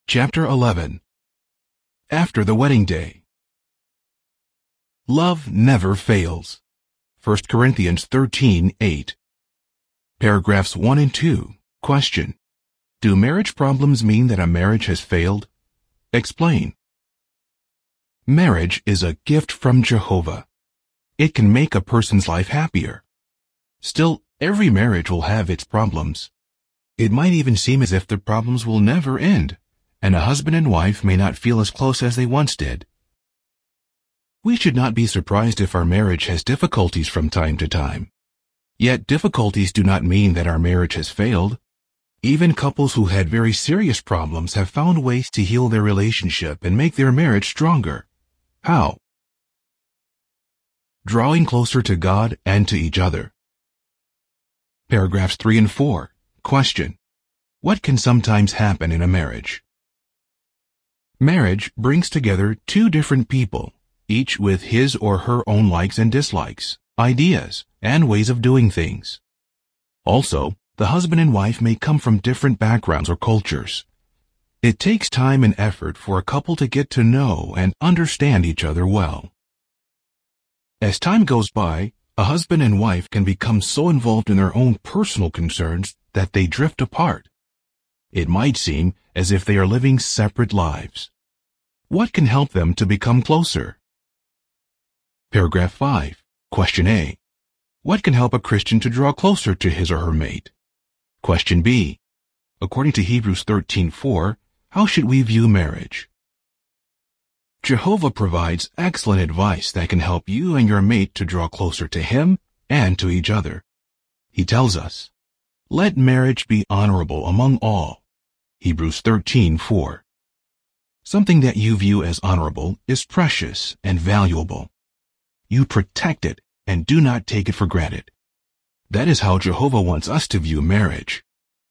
Chapter 11. After the Wedding Day. Love never fails. 1 Corinthians 13:8. Paragraphs 1 and 2. Question. Do marriage problems mean that a marriage has failed? Explain. Marriage is a gift from Jehovah. It can make a person's life happier. Still, every marriage will have its problems. It might even seem as if the problems will never end, and a husband and wife may not feel as close as they once did. We should not be surprised if our marriage has difficulties from time to time. Yet difficulties do not mean that our marriage has failed. Even couples who had very serious problems have found ways to heal their relationship and make their marriage stronger. How? Drawing closer to God and to each other. Paragraphs 3 and 4. Question. What can sometimes happen in a marriage? Marriage brings together two different people, each with his or her own likes and dislikes, ideas, and ways of doing things. Also, the husband and wife may come from different backgrounds or cultures. It takes time and effort for a couple to get to know and understand each other well. As time goes by, a husband and wife can become so involved in their own personal concerns that they drift apart. It might seem as if they are living separate lives. What can help them to become closer? Paragraph 5. Question A. What can help a Christian to draw closer to his or her mate? Question B. According to Hebrews 13:4, how should we view marriage? Jehovah provides excellent advice that can help you and your mate to draw closer to Him and to each other. He tells us, "Let marriage be honorable among all." Hebrews 13:4. Something that you view as honorable is precious and valuable. You protect it and do not take it for granted. That is how Jehovah wants us to view marriage.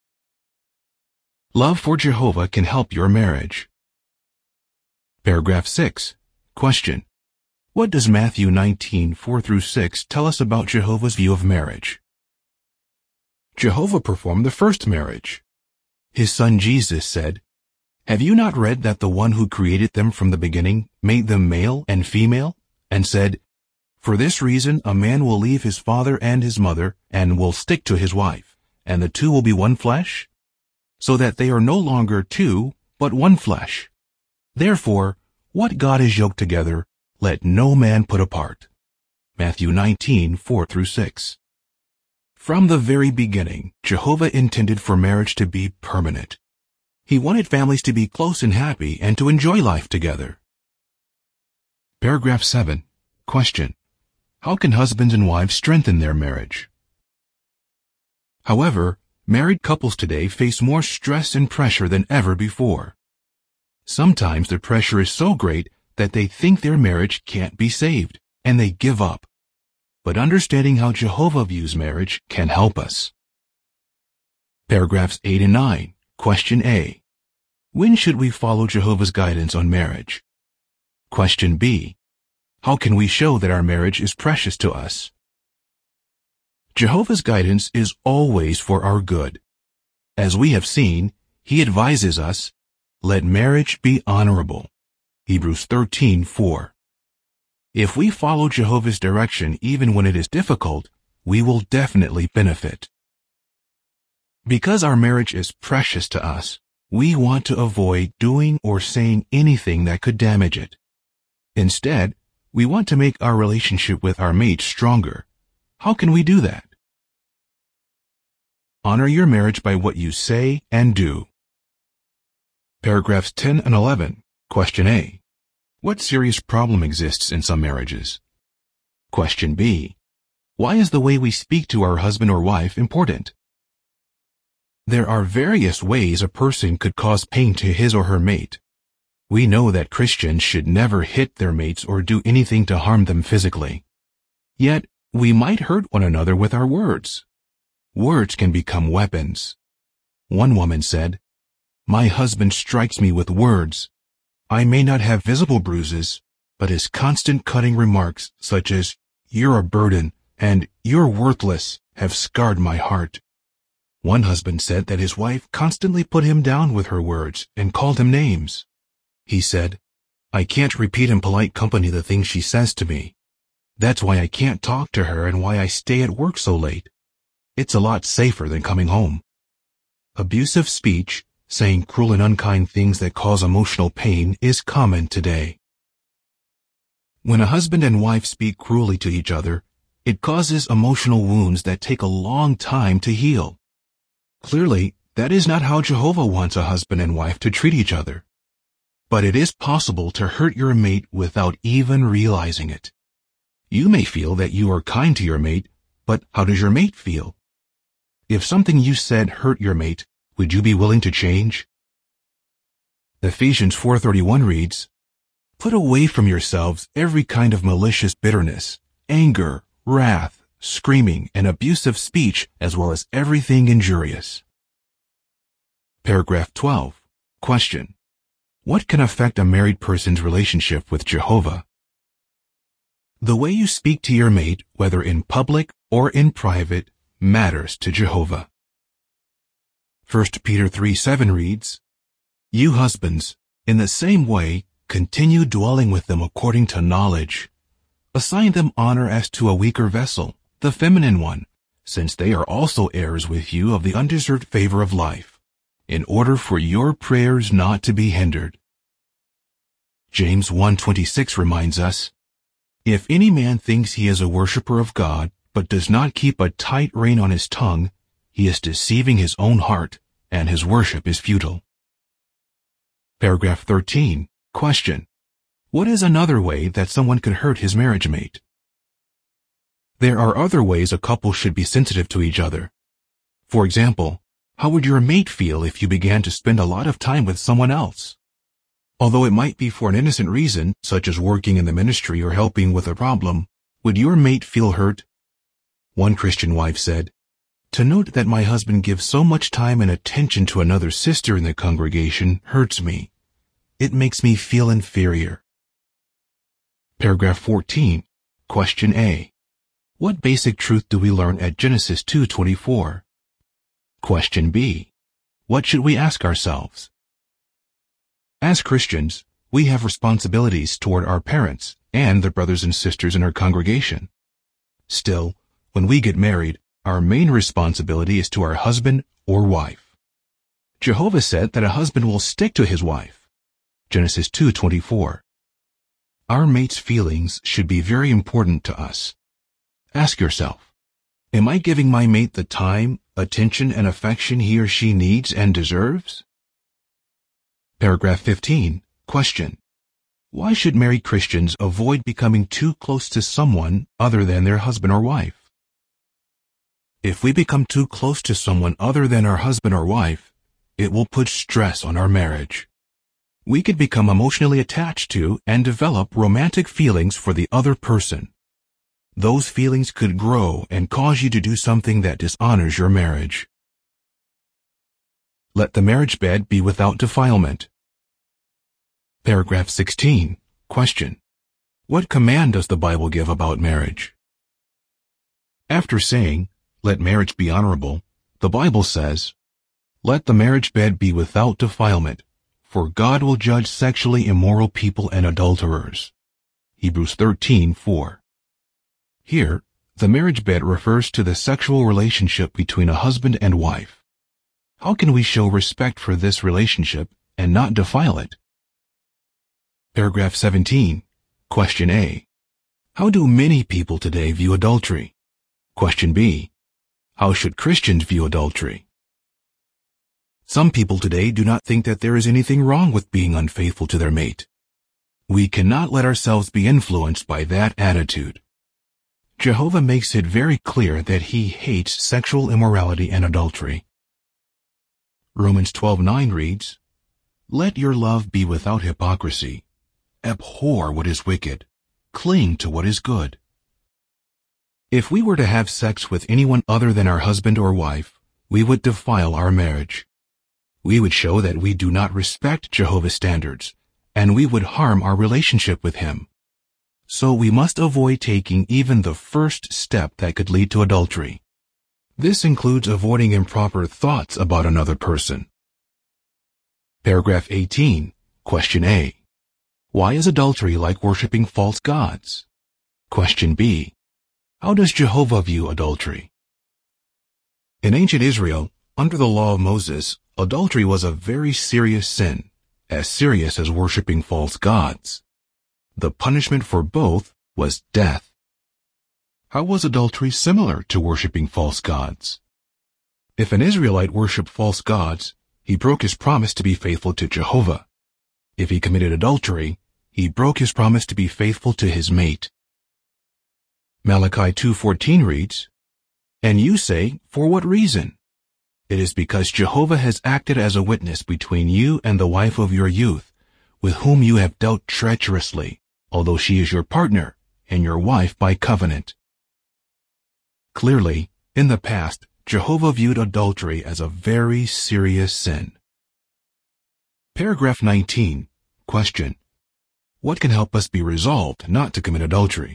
Love for Jehovah can help your marriage. Paragraph 6. Question. What does Matthew 19:4-6 tell us about Jehovah's view of marriage? Jehovah performed the first marriage. His son Jesus said, "Have you not read that the one who created them from the beginning made them male and female, and said, 'For this reason a man will leave his father and his mother and will stick to his wife, and the two will be one flesh?' So that they are no longer two, but one flesh. Therefore, what God has yoked together, let no man put apart." Matthew 19:4-6. From the very beginning, Jehovah intended for marriage to be permanent. He wanted families to be close and happy and to enjoy life together. Paragraph 7. Question. How can husbands and wives strengthen their marriage? However, married couples today face more stress and pressure than ever before. Sometimes the pressure is so great that they think their marriage can't be saved, and they give up. But understanding how Jehovah views marriage can help us. Paragraphs 8 and 9. Question A. When should we follow Jehovah's guidance on marriage? Question B. How can we show that our marriage is precious to us? Jehovah's guidance is always for our good. As we have seen, He advises us, "Let marriage be honorable." Hebrews 13:4. If we follow Jehovah's direction even when it is difficult, we will definitely benefit. Because our marriage is precious to us, we want to avoid doing or saying anything that could damage it. Instead, we want to make our relationship with our mate stronger. How can we do that? Honor your marriage by what you say and do. Paragraphs 10 and 11. Question A. What serious problem exists in some marriages? Question B. Why is the way we speak to our husband or wife important? There are various ways a person could cause pain to his or her mate. We know that Christians should never hit their mates or do anything to harm them physically. Yet, we might hurt one another with our words. Words can become weapons. One woman said, "My husband strikes me with words. I may not have visible bruises, but his constant cutting remarks such as, 'You're a burden,' and 'You're worthless,' have scarred my heart." One husband said that his wife constantly put him down with her words and called him names. He said, "I can't repeat in polite company the things she says to me. That's why I can't talk to her and why I stay at work so late. It's a lot safer than coming home." Abusive speech, saying cruel and unkind things that cause emotional pain, is common today. When a husband and wife speak cruelly to each other, it causes emotional wounds that take a long time to heal. Clearly, that is not how Jehovah wants a husband and wife to treat each other. But it is possible to hurt your mate without even realizing it. You may feel that you are kind to your mate, but how does your mate feel? If something you said hurt your mate, would you be willing to change? Ephesians 4:31 reads, "Put away from yourselves every kind of malicious bitterness, anger, wrath, screaming, and abusive speech, as well as everything injurious." Paragraph 12. Question: what can affect a married person's relationship with Jehovah? The way you speak to your mate, whether in public or in private, matters to Jehovah. 1 Peter 3:7 reads, "You husbands, in the same way, continue dwelling with them according to knowledge. Assign them honor as to a weaker vessel, the feminine one, since they are also heirs with you of the undeserved favor of life, in order for your prayers not to be hindered." James 1:26 reminds us, "If any man thinks he is a worshiper of God, but does not keep a tight rein on his tongue, he is deceiving his own heart, and his worship is futile." Paragraph 13. Question: what is another way that someone can hurt his marriage mate? There are other ways a couple should be sensitive to each other. For example, how would your mate feel if you began to spend a lot of time with someone else? Although it might be for an innocent reason, such as working in the ministry or helping with a problem, would your mate feel hurt? One Christian wife said, "To note that my husband gives so much time and attention to another sister in the congregation hurts me. It makes me feel inferior." Paragraph 14. Question A. What basic truth do we learn at Genesis 2:24? Question B. What should we ask ourselves? As Christians, we have responsibilities toward our parents and the brothers and sisters in our congregation. Still, when we get married, our main responsibility is to our husband or wife. Jehovah said that a husband will stick to his wife. Genesis 2:24. Our mate's feelings should be very important to us. Ask yourself, am I giving my mate the time, attention, and affection he or she needs and deserves? Paragraph 15. Question: why should married Christians avoid becoming too close to someone other than their husband or wife? If we become too close to someone other than our husband or wife, it will put stress on our marriage. We could become emotionally attached to and develop romantic feelings for the other person. Those feelings could grow and cause you to do something that dishonors your marriage. Let the marriage bed be without defilement. Paragraph 16. Question: what command does the Bible give about marriage? After saying, "Let marriage be honorable," the Bible says, "Let the marriage bed be without defilement, for God will judge sexually immoral people and adulterers." Hebrews 13:4. Here, the marriage bed refers to the sexual relationship between a husband and wife. How can we show respect for this relationship and not defile it? Paragraph 17. Question A. How do many people today view adultery? Question B. How should Christians view adultery? Some people today do not think that there is anything wrong with being unfaithful to their mate. We cannot let ourselves be influenced by that attitude. Jehovah makes it very clear that he hates sexual immorality and adultery. Romans 12:9 reads, "Let your love be without hypocrisy. Abhor what is wicked. Cling to what is good." If we were to have sex with anyone other than our husband or wife, we would defile our marriage. We would show that we do not respect Jehovah's standards, and we would harm our relationship with him. So we must avoid taking even the first step that could lead to adultery. This includes avoiding improper thoughts about another person. Paragraph 18. Question A. Why is adultery like worshiping false gods? Question B. How does Jehovah view adultery? In ancient Israel, under the law of Moses, adultery was a very serious sin, as serious as worshiping false gods. The punishment for both was death. How was adultery similar to worshiping false gods? If an Israelite worshiped false gods, he broke his promise to be faithful to Jehovah. If he committed adultery, he broke his promise to be faithful to his mate. Malachi 2:14 reads, "And you say, for what reason? It is because Jehovah has acted as a witness between you and the wife of your youth, with whom you have dealt treacherously, although she is your partner and your wife by covenant." Clearly, in the past, Jehovah viewed adultery as a very serious sin. Paragraph 19. Question. What can help us be resolved not to commit adultery?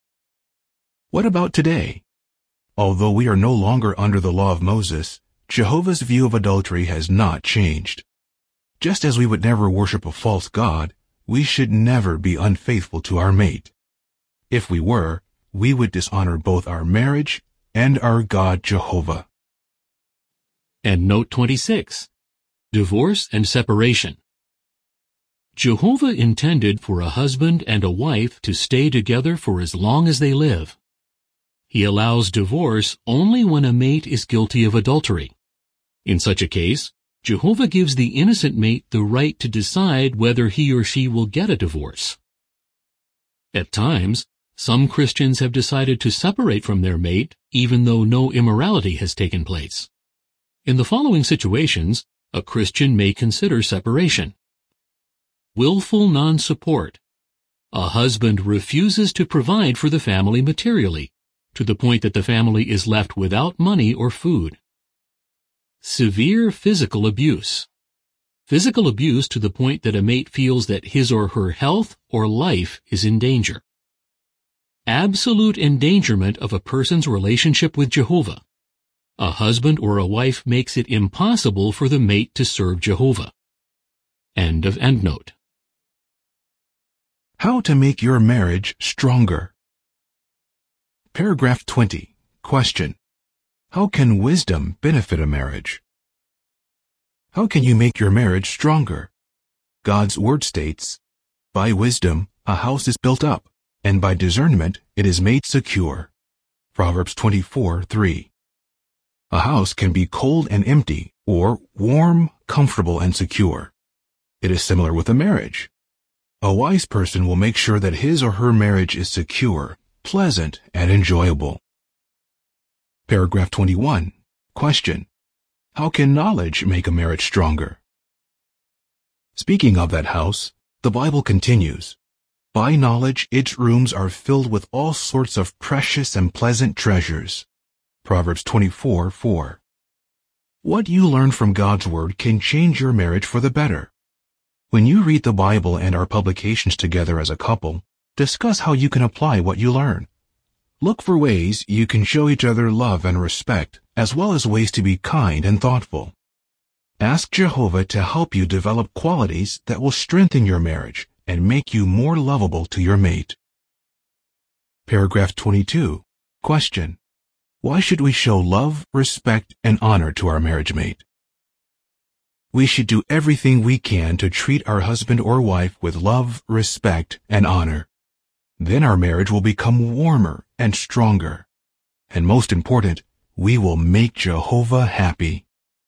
What about today? Although we are no longer under the law of Moses, Jehovah's view of adultery has not changed. Just as we would never worship a false god, we should never be unfaithful to our mate. If we were, we would dishonor both our marriage and our God Jehovah. And note 26. Divorce and separation. Jehovah intended for a husband and a wife to stay together for as long as they live. He allows divorce only when a mate is guilty of adultery. In such a case, Jehovah gives the innocent mate the right to decide whether he or she will get a divorce. At times, some Christians have decided to separate from their mate even though no immorality has taken place. In the following situations, a Christian may consider separation. Willful non-support. A husband refuses to provide for the family materially, to the point that the family is left without money or food. Severe physical abuse. Physical abuse to the point that a mate feels that his or her health or life is in danger. Absolute endangerment of a person's relationship with Jehovah. A husband or a wife makes it impossible for the mate to serve Jehovah. End of endnote. How to make your marriage stronger. Paragraph 20. Question. How can wisdom benefit a marriage? How can you make your marriage stronger? God's word states, "By wisdom a house is built up, and by discernment it is made secure." Proverbs 24:3. A house can be cold and empty, or warm, comfortable, and secure. It is similar with a marriage. A wise person will make sure that his or her marriage is secure, pleasant, and enjoyable. Paragraph 21. Question. How can knowledge make a marriage stronger? Speaking of that house, the Bible continues, "By knowledge its rooms are filled with all sorts of precious and pleasant treasures." Proverbs 24:4. What you learn from God's Word can change your marriage for the better. When you read the Bible and our publications together as a couple, discuss how you can apply what you learn. Look for ways you can show each other love and respect, as well as ways to be kind and thoughtful. Ask Jehovah to help you develop qualities that will strengthen your marriage and make you more lovable to your mate. Paragraph 22. Question. Why should we show love, respect, and honor to our marriage mate? We should do everything we can to treat our husband or wife with love, respect, and honor. Then our marriage will become warmer and stronger. And most important, we will make Jehovah happy.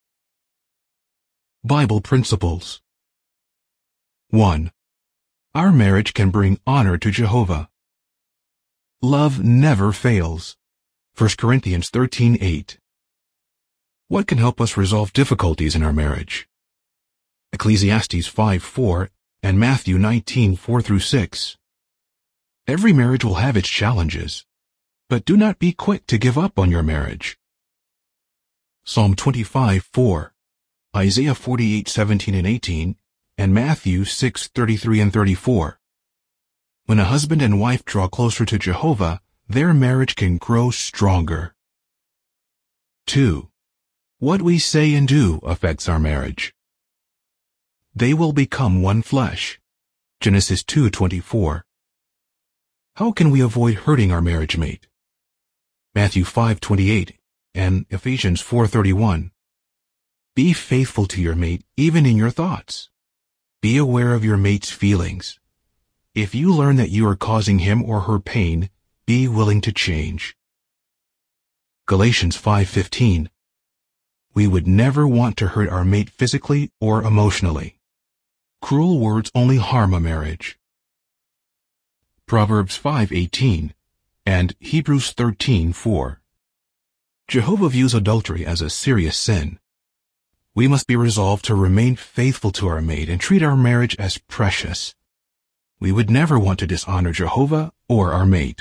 Bible Principles. 1. Our marriage can bring honor to Jehovah. Love never fails. 1 Corinthians 13:8. What can help us resolve difficulties in our marriage? Ecclesiastes 5:4 and Matthew 19:4-6. Every marriage will have its challenges, but do not be quick to give up on your marriage. Psalm 25:4, Isaiah 48:17 and 18, and Matthew 6:33 and 34. When a husband and wife draw closer to Jehovah, their marriage can grow stronger. 2. What we say and do affects our marriage. They will become one flesh. Genesis 2:24. How can we avoid hurting our marriage mate? Matthew 5:28 and Ephesians 4:31. Be faithful to your mate even in your thoughts. Be aware of your mate's feelings. If you learn that you are causing him or her pain, be willing to change. Galatians 5:15. We would never want to hurt our mate physically or emotionally. Cruel words only harm a marriage. Proverbs 5:18 and Hebrews 13:4. Jehovah views adultery as a serious sin. We must be resolved to remain faithful to our mate and treat our marriage as precious. We would never want to dishonor Jehovah or our mate.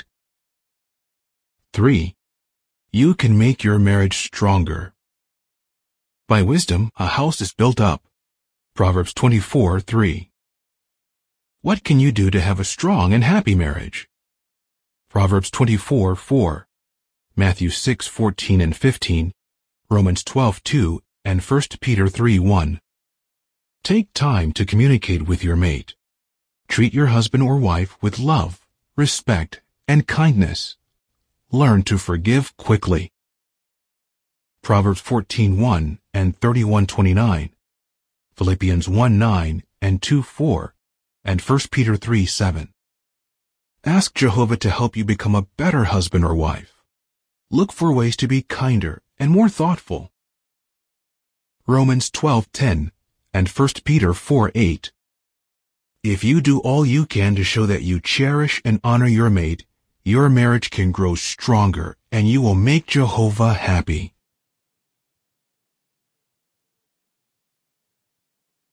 3. You can make your marriage stronger. By wisdom, a house is built up. Proverbs 24:3. What can you do to have a strong and happy marriage? Proverbs 24:4, Matthew 6:14 and 15, Romans 12:2, and 1 Peter 3:1. Take time to communicate with your mate. Treat your husband or wife with love, respect, and kindness. Learn to forgive quickly. Proverbs 14:1 and 31:29, Philippians 1:9 and 2:4, and 1 Peter 3:7. Ask Jehovah to help you become a better husband or wife. Look for ways to be kinder and more thoughtful. Romans 12:10 and 1 Peter 4:8. If you do all you can to show that you cherish and honor your mate, your marriage can grow stronger and you will make Jehovah happy.